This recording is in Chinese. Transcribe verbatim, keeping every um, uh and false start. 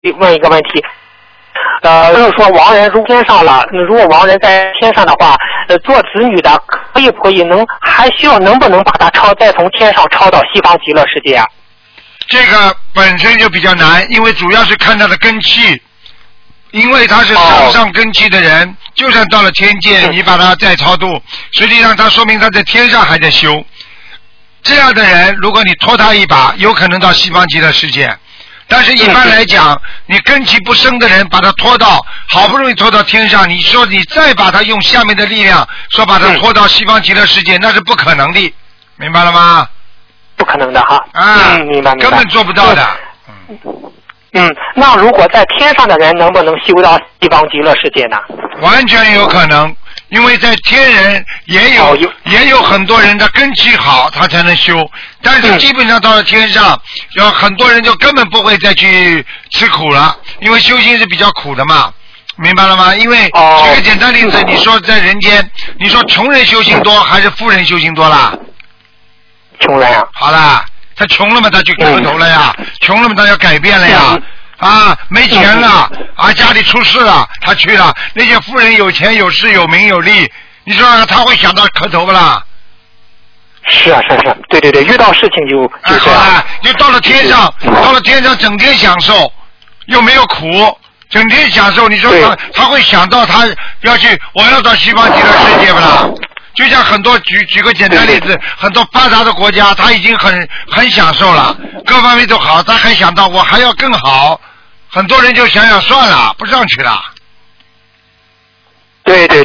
问一个问题。呃，就是说亡人入天上了，如果亡人在天上的话，呃，做子女的可以不可以能还需要能不能把他抄再从天上抄到西方极乐世界啊？ 这个本身就比较难，因为主要是看他的根气，因为他是上上根气的人，哦、就算到了天界，你把他再超度，实际上他说明他在天上还在修。这样的人，如果你拖他一把，有可能到西方极乐世界。但是一般来讲，你根基不深的人，把他拖到好不容易拖到天上，你说你再把他用下面的力量说把他拖到西方极乐世界，那是不可能的，明白了吗？ 不可能的哈。 啊， 嗯，明白明白。 根本做不到的。 嗯。嗯，那如果在天上的人能不能修到西方极乐世界呢？ 完全有可能，因为在天人也有、哦、有也有很多人的根基好，他才能修。但是基本上到了天上，有很多人就根本不会再去吃苦了，因为修行是比较苦的嘛，明白了吗？因为哦、 举个简单例子，你说在人间，你说穷人修行多还是富人修行多啦？ 穷人啊。 好啦。他穷了嘛，他去磕头了呀；嗯、穷了嘛，他要改变了呀。嗯、啊，没钱了，嗯、啊，家里出事了，他去了。那些富人有钱有势有名有利，你说他会想到磕头不啦？ 是啊，是是，对对对，遇到事情就就这样。 啊，又到了天上，到了天上整天享受，又没有苦，整天享受。你说他他会想到他要去，我要到西方极乐世界不啦？就像很多举举个简单例子，很多发达的国家，他已经很很享受了，各方面都好，他还想到我还要更好，很多人就想想算了，不上去了。 对对。